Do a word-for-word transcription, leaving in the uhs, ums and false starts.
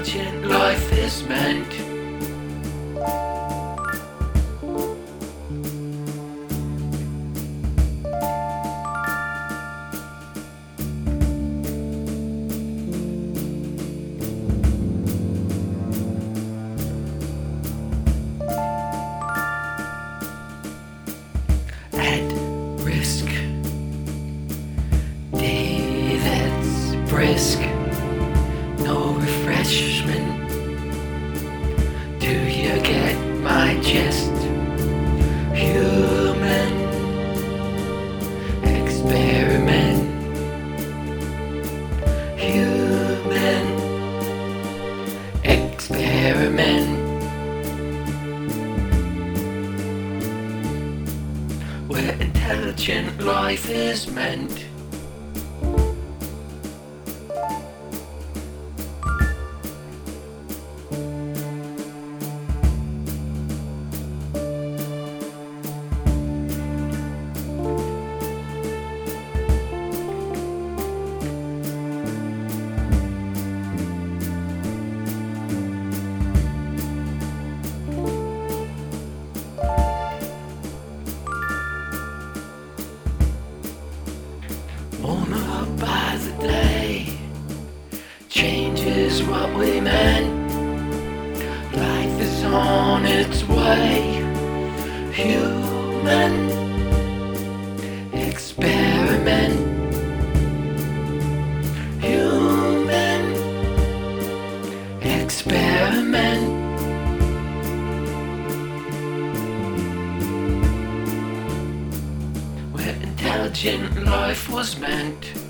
intelligent life is meant. At risk, day that's brisk, no refreshment. Do you get my gist? Human experiment. Human experiment. Where intelligent life is meant. Worn up by the day, change is what we meant. Life is on its way. Human experiment. Human experiment. Where intelligent life was meant.